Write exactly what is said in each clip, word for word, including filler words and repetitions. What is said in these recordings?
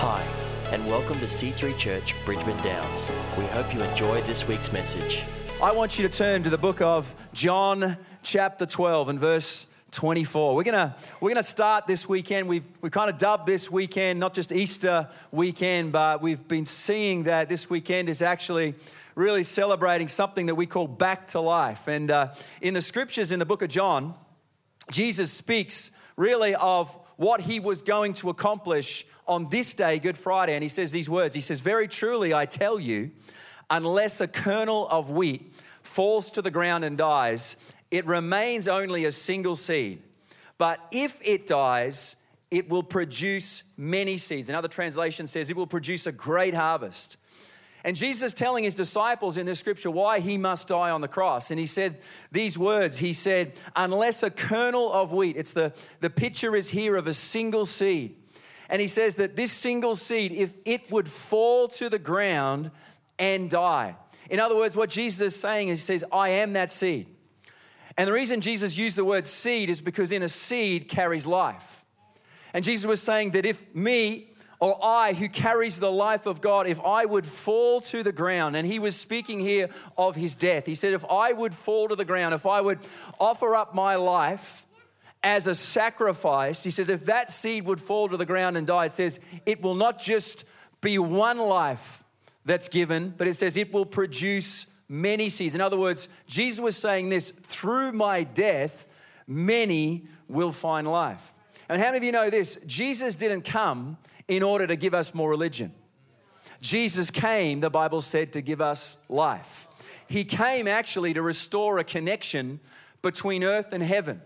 Hi, and welcome to C three Church, Bridgeman Downs. We hope you enjoyed this week's message. I want you to turn to the book of John, chapter twelve, and verse twenty-four. We're gonna we're gonna start this weekend. We've we kind of dubbed this weekend not just Easter weekend, but we've been seeing that this weekend is actually really celebrating something that we call back to life. And uh, in the scriptures in the book of John, Jesus speaks really of what he was going to accomplish on this day, Good Friday. And he says these words. He says, "Very truly I tell you, unless a kernel of wheat falls to the ground and dies, it remains only a single seed. But if it dies, it will produce many seeds." Another translation says it will produce a great harvest. And Jesus is telling his disciples in this scripture why he must die on the cross. And he said these words. He said, unless a kernel of wheat, it's the, the picture is here of a single seed. And he says that this single seed, if it would fall to the ground and die. In other words, what Jesus is saying is he says, I am that seed. And the reason Jesus used the word seed is because in a seed carries life. And Jesus was saying that if me or I, who carries the life of God, if I would fall to the ground, and he was speaking here of his death. He said, if I would fall to the ground, if I would offer up my life as a sacrifice, he says, if that seed would fall to the ground and die, it says, it will not just be one life that's given, but it says it will produce many seeds. In other words, Jesus was saying this, through my death, many will find life. And how many of you know this? Jesus didn't come in order to give us more religion. Jesus came, the Bible said, to give us life. He came actually to restore a connection between earth and heaven.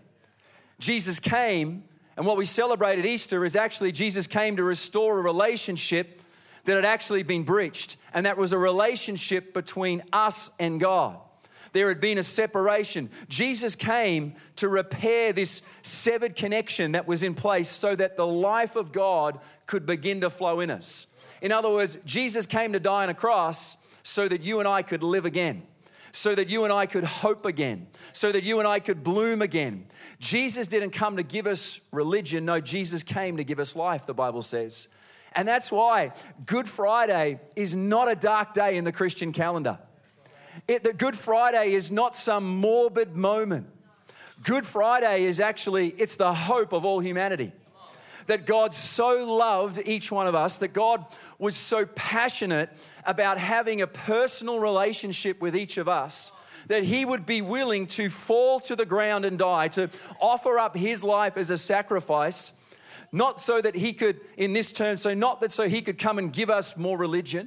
Jesus came, and what we celebrate at Easter is actually Jesus came to restore a relationship that had actually been breached. And that was a relationship between us and God. There had been a separation. Jesus came to repair this severed connection that was in place so that the life of God could begin to flow in us. In other words, Jesus came to die on a cross so that you and I could live again, so that you and I could hope again, so that you and I could bloom again. Jesus didn't come to give us religion. No, Jesus came to give us life, the Bible says. And that's why Good Friday is not a dark day in the Christian calendar. It, the Good Friday is not some morbid moment. Good Friday is actually, it's the hope of all humanity. That God so loved each one of us, that God was so passionate about having a personal relationship with each of us, that he would be willing to fall to the ground and die, to offer up his life as a sacrifice, not so that he could, in this term, so not that so he could come and give us more religion.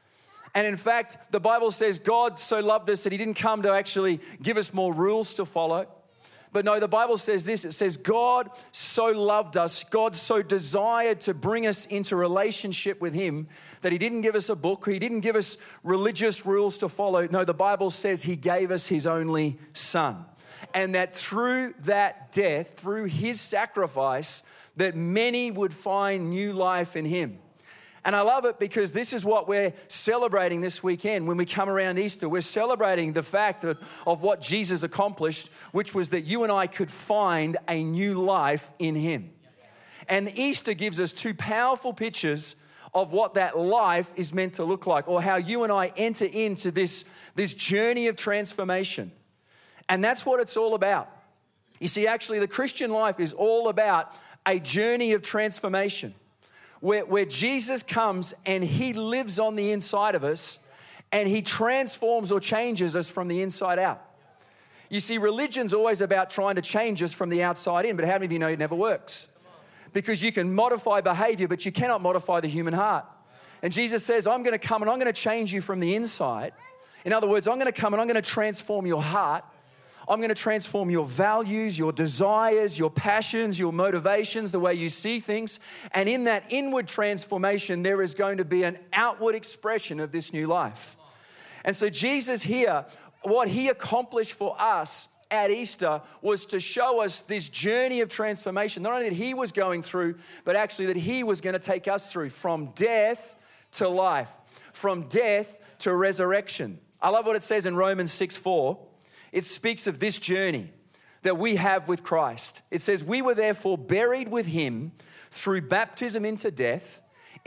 And in fact, the Bible says God so loved us that he didn't come to actually give us more rules to follow. But no, the Bible says this, it says God so loved us, God so desired to bring us into relationship with him that he didn't give us a book, he didn't give us religious rules to follow. No, the Bible says he gave us his only son. And that through that death, through his sacrifice, that many would find new life in him. And I love it because this is what we're celebrating this weekend when we come around Easter. We're celebrating the fact of, of what Jesus accomplished, which was that you and I could find a new life in him. And Easter gives us two powerful pictures of what that life is meant to look like, or how you and I enter into this, this journey of transformation. And that's what it's all about. You see, actually, the Christian life is all about a journey of transformation. Where, where Jesus comes and he lives on the inside of us and he transforms or changes us from the inside out. You see, religion's always about trying to change us from the outside in, but how many of you know it never works? Because you can modify behavior, but you cannot modify the human heart. And Jesus says, I'm going to come and I'm going to change you from the inside. In other words, I'm going to come and I'm going to transform your heart. I'm going to transform your values, your desires, your passions, your motivations, the way you see things. And in that inward transformation, there is going to be an outward expression of this new life. And so Jesus here, what he accomplished for us at Easter was to show us this journey of transformation. Not only that he was going through, but actually that he was going to take us through from death to life, from death to resurrection. I love what it says in Romans six four. It speaks of this journey that we have with Christ. It says, we were therefore buried with him through baptism into death,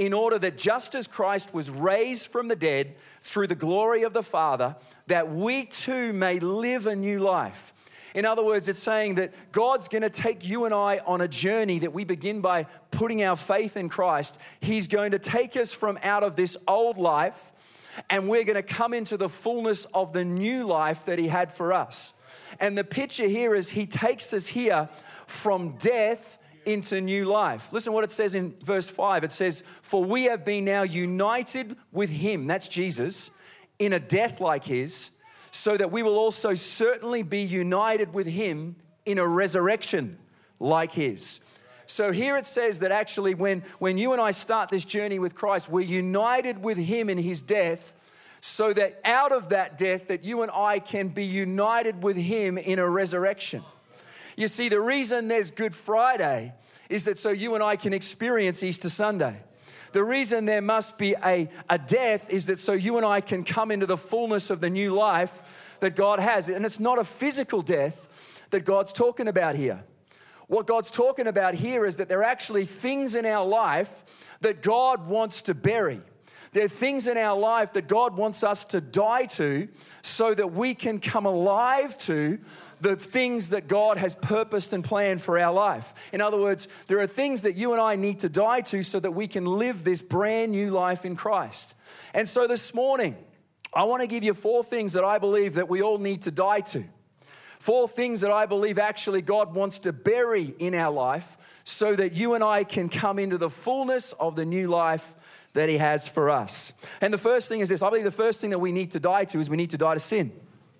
in order that just as Christ was raised from the dead through the glory of the Father, that we too may live a new life. In other words, it's saying that God's going to take you and I on a journey that we begin by putting our faith in Christ. He's going to take us from out of this old life, and we're going to come into the fullness of the new life that He had for us. And the picture here is He takes us here from death into new life. Listen what it says in verse five. It says, "For we have been now united with Him," that's Jesus, "in a death like His, so that we will also certainly be united with Him in a resurrection like His." So here it says that actually when, when you and I start this journey with Christ, we're united with Him in His death, so that out of that death that you and I can be united with Him in a resurrection. You see, the reason there's Good Friday is that so you and I can experience Easter Sunday. The reason there must be a, a death is that so you and I can come into the fullness of the new life that God has. And it's not a physical death that God's talking about here. What God's talking about here is that there are actually things in our life that God wants to bury. There are things in our life that God wants us to die to so that we can come alive to the things that God has purposed and planned for our life. In other words, there are things that you and I need to die to so that we can live this brand new life in Christ. And so this morning, I want to give you four things that I believe that we all need to die to. Four things that I believe actually God wants to bury in our life so that you and I can come into the fullness of the new life that He has for us. And the first thing is this. I believe the first thing that we need to die to is we need to die to sin.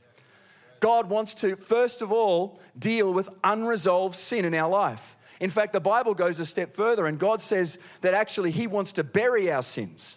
God wants to, first of all, deal with unresolved sin in our life. In fact, the Bible goes a step further, and God says that actually He wants to bury our sins.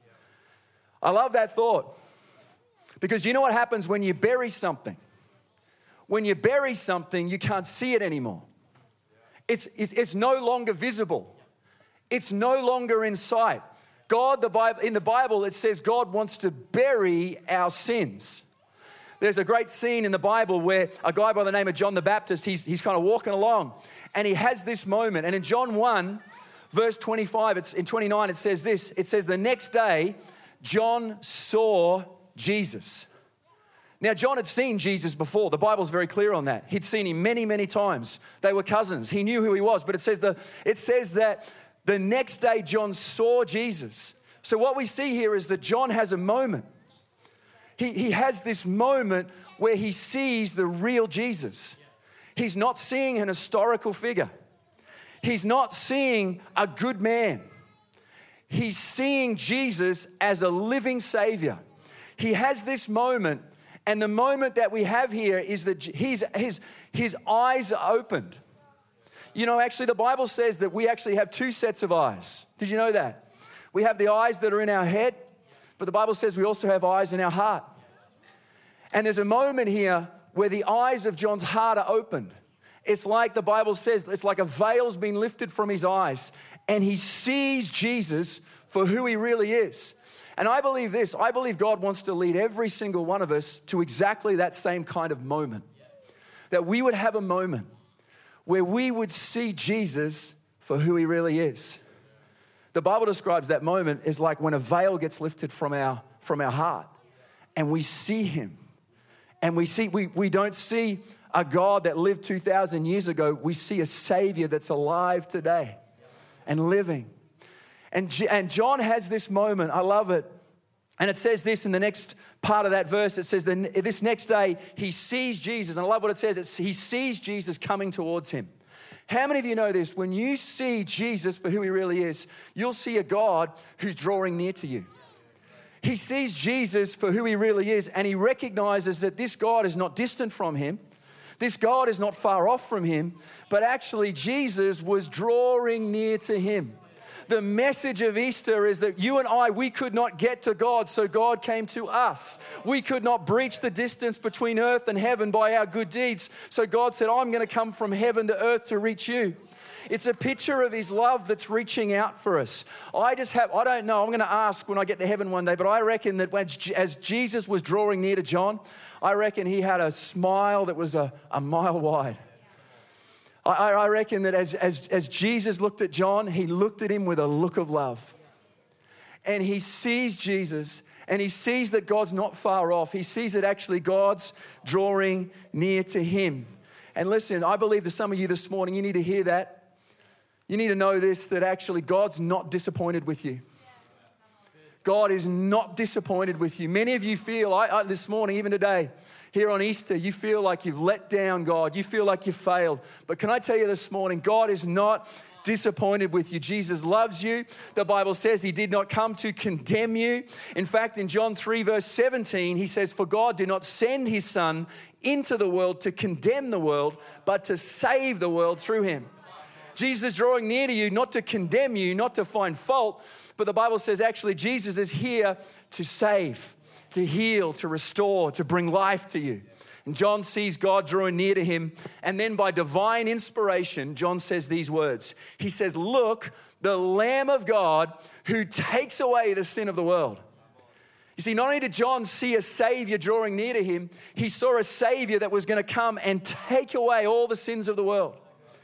I love that thought, because you know what happens when you bury something? When you bury something, you can't see it anymore. It's, it's, it's no longer visible. It's no longer in sight. God, the Bible, in the Bible, it says God wants to bury our sins. There's a great scene in the Bible where a guy by the name of John the Baptist, he's, he's kind of walking along, and he has this moment. And in John one, verse twenty-five, it's in twenty-nine, it says this. It says, "The next day, John saw Jesus." Now, John had seen Jesus before. The Bible's very clear on that. He'd seen Him many, many times. They were cousins. He knew who He was. But it says, the, it says that the next day, John saw Jesus. So what we see here is that John has a moment. He, he has this moment where he sees the real Jesus. He's not seeing an historical figure. He's not seeing a good man. He's seeing Jesus as a living Savior. He has this moment, and the moment that we have here is that his, his, his eyes are opened. You know, actually the Bible says that we actually have two sets of eyes. Did you know that? We have the eyes that are in our head, but the Bible says we also have eyes in our heart. And there's a moment here where the eyes of John's heart are opened. It's like the Bible says, it's like a veil's been lifted from his eyes, and he sees Jesus for who He really is. And I believe this, I believe God wants to lead every single one of us to exactly that same kind of moment. That we would have a moment where we would see Jesus for who He really is. The Bible describes that moment as like when a veil gets lifted from our, from our heart, and we see Him. And we see, we, we don't see a God that lived two thousand years ago. We see a Savior that's alive today and living. And, and John has this moment. I love it. And it says this in the next part of that verse. It says, that this next day, he sees Jesus. And I love what it says. It's, he sees Jesus coming towards him. How many of you know this? When you see Jesus for who He really is, you'll see a God who's drawing near to you. He sees Jesus for who He really is, and he recognizes that this God is not distant from him. This God is not far off from him, but actually Jesus was drawing near to him. The message of Easter is that you and I, we could not get to God, so God came to us. We could not breach the distance between earth and heaven by our good deeds, so God said, I'm going to come from heaven to earth to reach you. It's a picture of His love that's reaching out for us. I just have, I don't know, I'm going to ask when I get to heaven one day, but I reckon that when, as Jesus was drawing near to John, I reckon he had a smile that was a, a mile wide. I, I reckon that as, as, as Jesus looked at John, He looked at him with a look of love. and he sees Jesus, and he sees that God's not far off. He sees that actually God's drawing near to him. And listen, I believe that some of you this morning, you need to hear that. You need to know this, that actually God's not disappointed with you. God is not disappointed with you. Many of you feel, I, I, this morning, even today, here on Easter, you feel like you've let down God. You feel like you've failed. But can I tell you this morning, God is not disappointed with you. Jesus loves you. The Bible says he did not come to condemn you. In fact, in John three, verse seventeen, he says, for God did not send his son into the world to condemn the world, but to save the world through him. Jesus is drawing near to you, not to condemn you, not to find fault, but the Bible says actually Jesus is here to save, to heal, to restore, to bring life to you. And John sees God drawing near to him. And then by divine inspiration, John says these words. He says, look, the Lamb of God who takes away the sin of the world. You see, not only did John see a Savior drawing near to him, he saw a Savior that was going to come and take away all the sins of the world.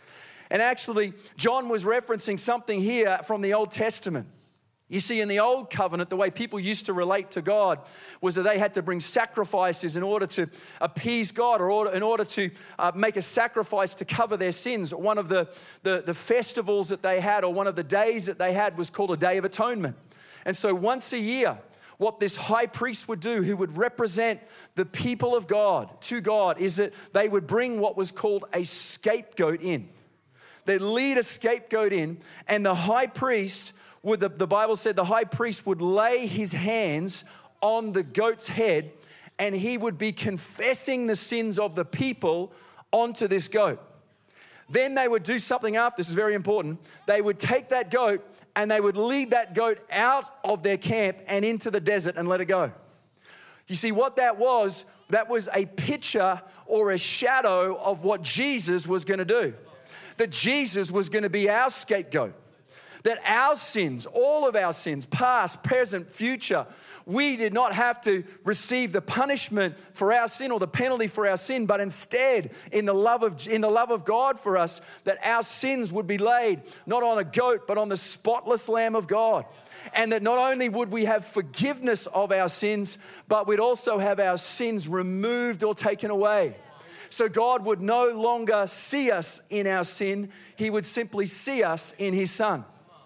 And actually, John was referencing something here from the Old Testament. You see, in the Old Covenant, the way people used to relate to God was that they had to bring sacrifices in order to appease God, or order, in order to uh, make a sacrifice to cover their sins. One of the, the, the festivals that they had, or one of the days that they had, was called a Day of Atonement. And so once a year, what this high priest would do, who would represent the people of God to God, is that they would bring what was called a scapegoat in. They'd lead a scapegoat in, and the high priest would, the, the Bible said the high priest would lay his hands on the goat's head, and he would be confessing the sins of the people onto this goat. Then they would do something after. This is very important. They would take that goat and they would lead that goat out of their camp and into the desert and let it go. You see, what that was, that was a picture or a shadow of what Jesus was going to do. That Jesus was going to be our scapegoat. That our sins, all of our sins, past, present, future, we did not have to receive the punishment for our sin or the penalty for our sin, but instead, in the love of, in the love of God for us, that our sins would be laid not on a goat, but on the spotless Lamb of God. And that not only would we have forgiveness of our sins, but we'd also have our sins removed or taken away. So God would no longer see us in our sin. He would simply see us in his Son.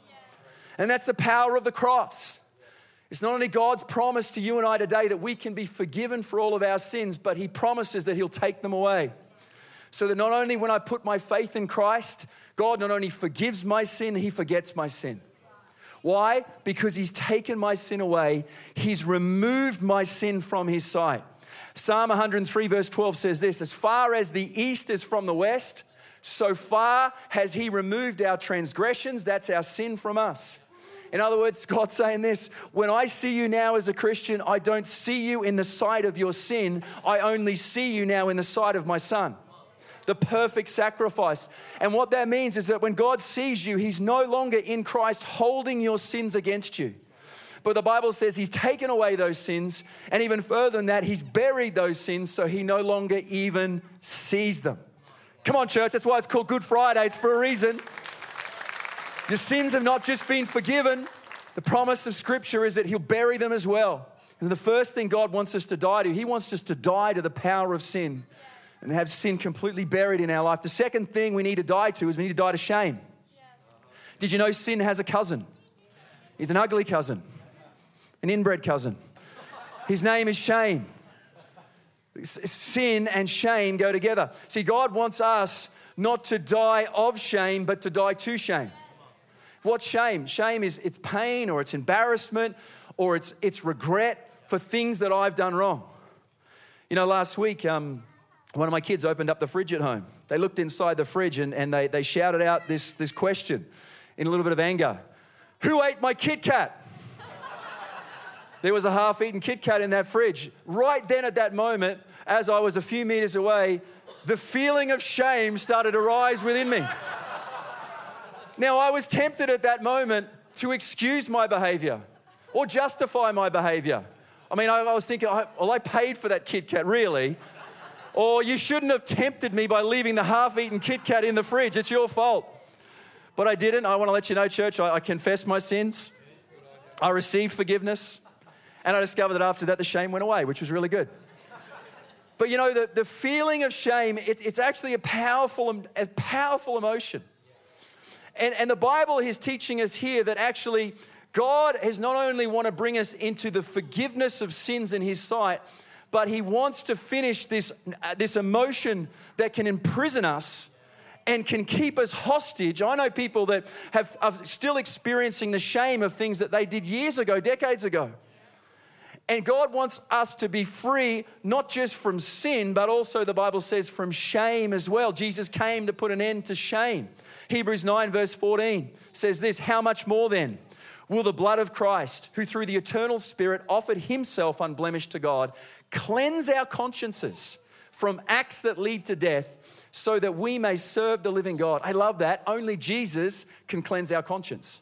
And that's the power of the cross. It's not only God's promise to you and I today that we can be forgiven for all of our sins, but he promises that he'll take them away. So that not only when I put my faith in Christ, God not only forgives my sin, he forgets my sin. Why? Because he's taken my sin away. He's removed my sin from his sight. Psalm one hundred three verse twelve says this, as far as the east is from the west, so far has he removed our transgressions, that's our sin, from us. In other words, God's saying this, when I see you now as a Christian, I don't see you in the sight of your sin. I only see you now in the sight of my Son, the perfect sacrifice. And what that means is that when God sees you, he's no longer in Christ holding your sins against you. But the Bible says he's taken away those sins, and even further than that, he's buried those sins so he no longer even sees them. Come on, church, that's why it's called Good Friday. It's for a reason. Your sins have not just been forgiven. The promise of Scripture is that he'll bury them as well. And the first thing God wants us to die to, he wants us to die to the power of sin and have sin completely buried in our life. The second thing we need to die to is we need to die to shame. Did you know sin has a cousin? He's an ugly cousin, an inbred cousin. His name is shame. Sin and shame go together. See, God wants us not to die of shame, but to die to shame. What's shame? Shame is it's pain or it's embarrassment or it's it's regret for things that I've done wrong. You know, last week, um, one of my kids opened up the fridge at home. They looked inside the fridge and, and they, they shouted out this, this question in a little bit of anger. Who ate my Kit Kat? There was a half-eaten Kit Kat in that fridge. Right then at that moment, as I was a few meters away, the feeling of shame started to rise within me. Now, I was tempted at that moment to excuse my behavior or justify my behavior. I mean, I, I was thinking, well, I paid for that Kit Kat, really? Or you shouldn't have tempted me by leaving the half-eaten Kit Kat in the fridge. It's your fault. But I didn't. I want to let you know, church, I, I confess my sins. I received forgiveness, and I discovered that after that the shame went away, which was really good. But you know, the, the feeling of shame, it, it's actually a powerful, a powerful emotion. And, and the Bible is teaching us here that actually God has not only want to bring us into the forgiveness of sins in his sight, but he wants to finish this, uh, this emotion that can imprison us and can keep us hostage. I know people that have, are still experiencing the shame of things that they did years ago, decades ago. And God wants us to be free, not just from sin, but also the Bible says from shame as well. Jesus came to put an end to shame. Hebrews nine verse fourteen says this, how much more then will the blood of Christ, who through the eternal Spirit offered himself unblemished to God, cleanse our consciences from acts that lead to death, so that we may serve the living God. I love that. Only Jesus can cleanse our conscience.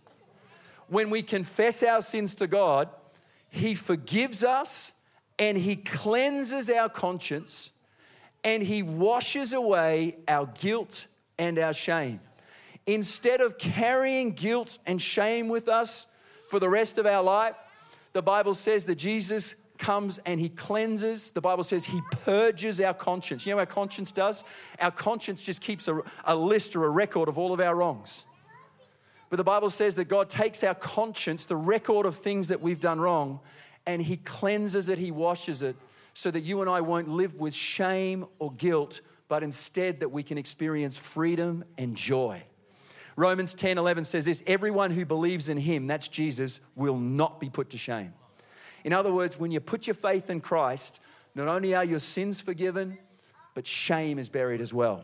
When we confess our sins to God, he forgives us and he cleanses our conscience and he washes away our guilt and our shame. Instead of carrying guilt and shame with us for the rest of our life, the Bible says that Jesus comes and he cleanses. The Bible says he purges our conscience. You know what our conscience does? Our conscience just keeps a, a list or a record of all of our wrongs. But the Bible says that God takes our conscience, the record of things that we've done wrong, and he cleanses it, he washes it, so that you and I won't live with shame or guilt, but instead that we can experience freedom and joy. Romans ten eleven says this, everyone who believes in him, that's Jesus, will not be put to shame. In other words, when you put your faith in Christ, not only are your sins forgiven, but shame is buried as well.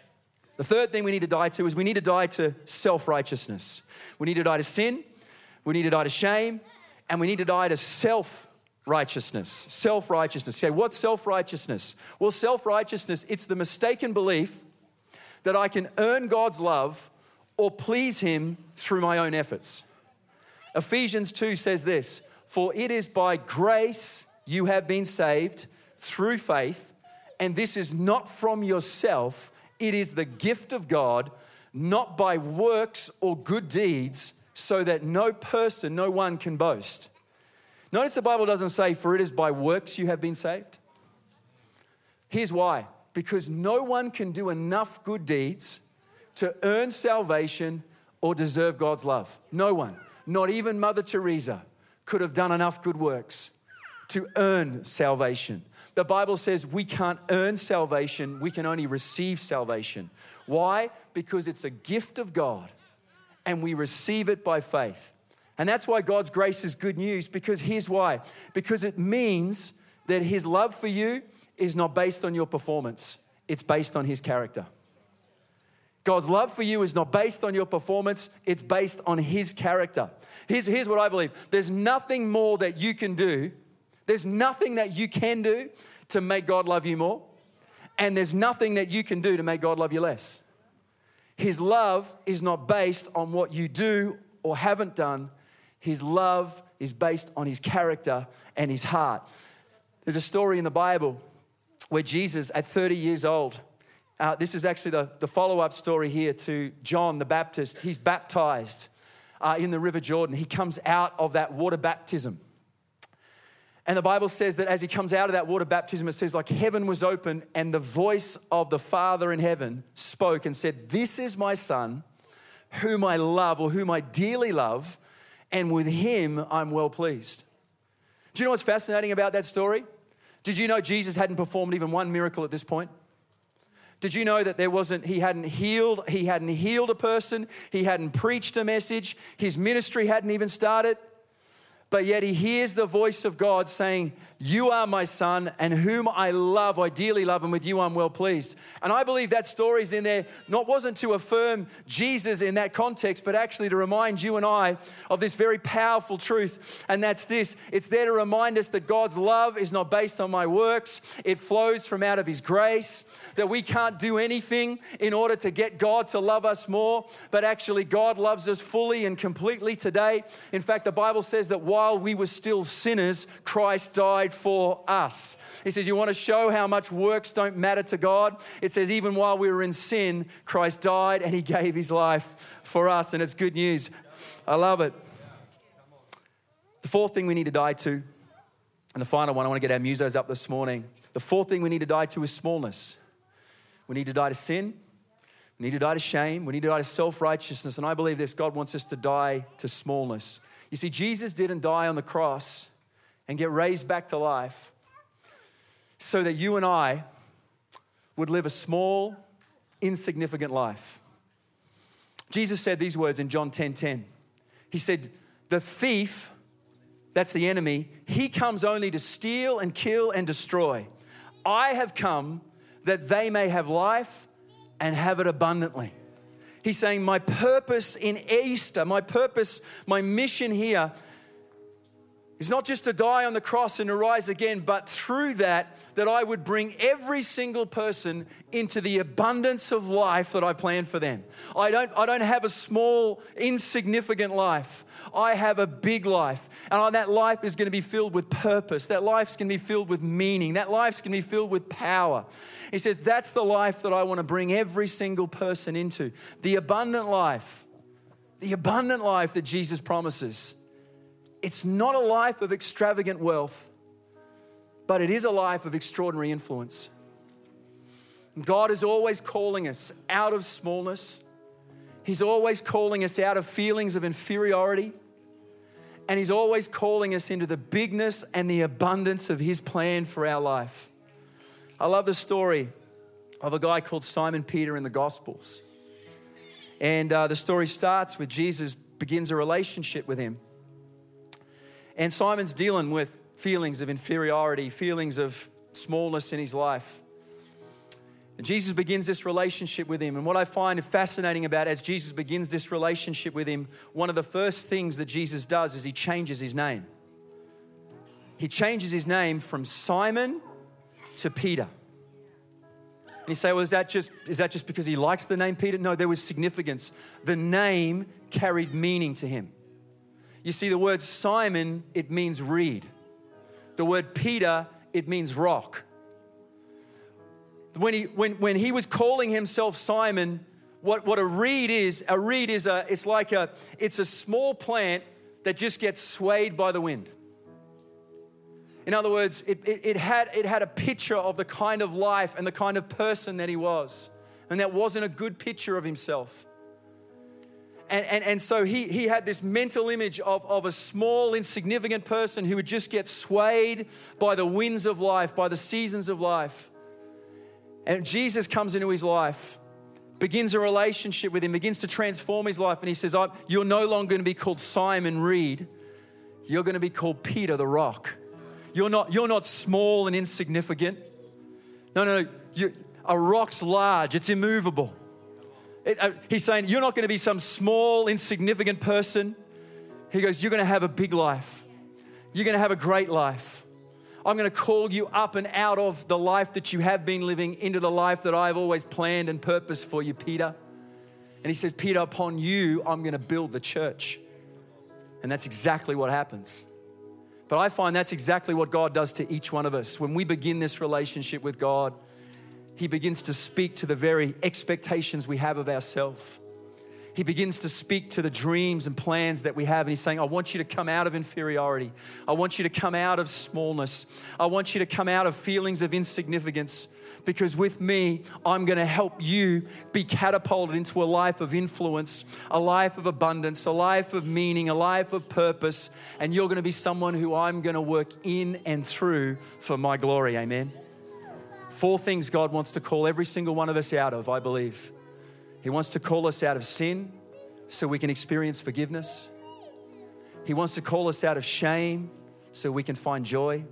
The third thing we need to die to is we need to die to self-righteousness. We need to die to sin, we need to die to shame, and we need to die to self-righteousness. Self-righteousness. Okay, what's self-righteousness? Well, self-righteousness, it's the mistaken belief that I can earn God's love or please him through my own efforts. Ephesians two says this, for it is by grace you have been saved through faith, and this is not from yourself, it is the gift of God, not by works or good deeds, so that no person, no one can boast. Notice the Bible doesn't say, for it is by works you have been saved. Here's why. Because no one can do enough good deeds to earn salvation or deserve God's love. No one, not even Mother Teresa, could have done enough good works to earn salvation. The Bible says we can't earn salvation, we can only receive salvation. Why? Because it's a gift of God and we receive it by faith. And that's why God's grace is good news, because here's why. Because it means that his love for you is not based on your performance, it's based on his character. God's love for you is not based on your performance, it's based on his character. Here's, here's what I believe. There's nothing more that you can do. There's nothing that you can do to make God love you more. And there's nothing that you can do to make God love you less. His love is not based on what you do or haven't done. His love is based on his character and his heart. There's a story in the Bible where Jesus, at thirty years old, uh, this is actually the, the follow-up story here to John the Baptist. He's baptized uh, in the River Jordan. He comes out of that water baptism. And the Bible says that as he comes out of that water baptism, it says like heaven was open and the voice of the Father in heaven spoke and said, this is my son whom I love, or whom I dearly love, and with him I'm well pleased. Do you know what's fascinating about that story? Did you know Jesus hadn't performed even one miracle at this point? Did you know that there wasn't, he hadn't healed, he hadn't healed a person, he hadn't preached a message, his ministry hadn't even started? But yet he hears the voice of God saying, you are my son, and whom I love, I dearly love, and with you I'm well pleased. And I believe that story's in there, not wasn't to affirm Jesus in that context, but actually to remind you and I of this very powerful truth. And that's this, it's there to remind us that God's love is not based on my works. It flows from out of his grace. That we can't do anything in order to get God to love us more, but actually God loves us fully and completely today. In fact, the Bible says that while we were still sinners, Christ died for us. He says, you want to show how much works don't matter to God? It says, even while we were in sin, Christ died and he gave his life for us. And it's good news. I love it. fourth thing we need to die to, and the final one, I want to get our musos up this morning. The fourth thing we need to die to is smallness. We need to die to sin. We need to die to shame. We need to die to self-righteousness. And I believe this, God wants us to die to smallness. You see, Jesus didn't die on the cross and get raised back to life so that you and I would live a small, insignificant life. Jesus said these words in John ten ten. He said, the thief, that's the enemy, he comes only to steal and kill and destroy. I have come that they may have life and have it abundantly. He's saying my purpose in Easter, my purpose, my mission here is not just to die on the cross and to rise again, but through that, that I would bring every single person into the abundance of life that I plan for them. I don't, I don't have a small, insignificant life. I have a big life. And that life is going to be filled with purpose. That life's going to be filled with meaning. That life's going to be filled with power. He says, that's the life that I want to bring every single person into. The abundant life. The abundant life that Jesus promises. It's not a life of extravagant wealth, but it is a life of extraordinary influence. God is always calling us out of smallness. He's always calling us out of feelings of inferiority. And He's always calling us into the bigness and the abundance of His plan for our life. I love the story of a guy called Simon Peter in the Gospels. And uh, the story starts with Jesus begins a relationship with him. And Simon's dealing with feelings of inferiority, feelings of smallness in his life. And Jesus begins this relationship with him. And what I find fascinating about as Jesus begins this relationship with him, one of the first things that Jesus does is He changes his name. He changes his name from Simon to Peter. And you say, well, is that just, is that just because he likes the name Peter? No, there was significance. The name carried meaning to him. You see, the word Simon, it means reed. The word Peter, it means rock. When he, when, when he was calling himself Simon, what, what a reed is, a reed is a, it's like a, it's a small plant that just gets swayed by the wind. In other words, it, it, it, had, it had a picture of the kind of life and the kind of person that he was. And that wasn't a good picture of himself. And, and, and so he, he had this mental image of, of a small, insignificant person who would just get swayed by the winds of life, by the seasons of life. And Jesus comes into his life, begins a relationship with him, begins to transform his life. And he says, you're no longer going to be called Simon Reed. You're going to be called Peter the Rock. You're not, you're not small and insignificant. No, no, no. You, a rock's large. It's immovable. It, uh, he's saying, you're not going to be some small, insignificant person. He goes, you're going to have a big life. You're going to have a great life. I'm going to call you up and out of the life that you have been living into the life that I've always planned and purposed for you, Peter. And he says, Peter, upon you, I'm going to build the church. And that's exactly what happens. But I find that's exactly what God does to each one of us. When we begin this relationship with God, He begins to speak to the very expectations we have of ourselves. He begins to speak to the dreams and plans that we have. And He's saying, I want you to come out of inferiority. I want you to come out of smallness. I want you to come out of feelings of insignificance. Because with me, I'm going to help you be catapulted into a life of influence, a life of abundance, a life of meaning, a life of purpose. And you're going to be someone who I'm going to work in and through for my glory. Amen. Four things God wants to call every single one of us out of, I believe. He wants to call us out of sin so we can experience forgiveness. He wants to call us out of shame so we can find joy.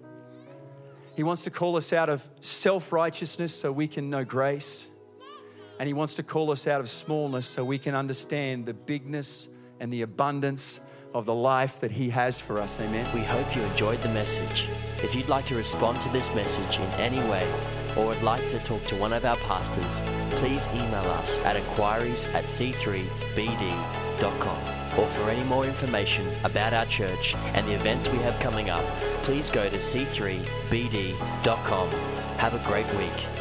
He wants to call us out of self-righteousness so we can know grace. And He wants to call us out of smallness so we can understand the bigness and the abundance of the life that He has for us. Amen. We hope you enjoyed the message. If you'd like to respond to this message in any way, or would like to talk to one of our pastors, please email us at inquiries at c three b d dot com. Or for any more information about our church and the events we have coming up, please go to c three b d dot com. Have a great week.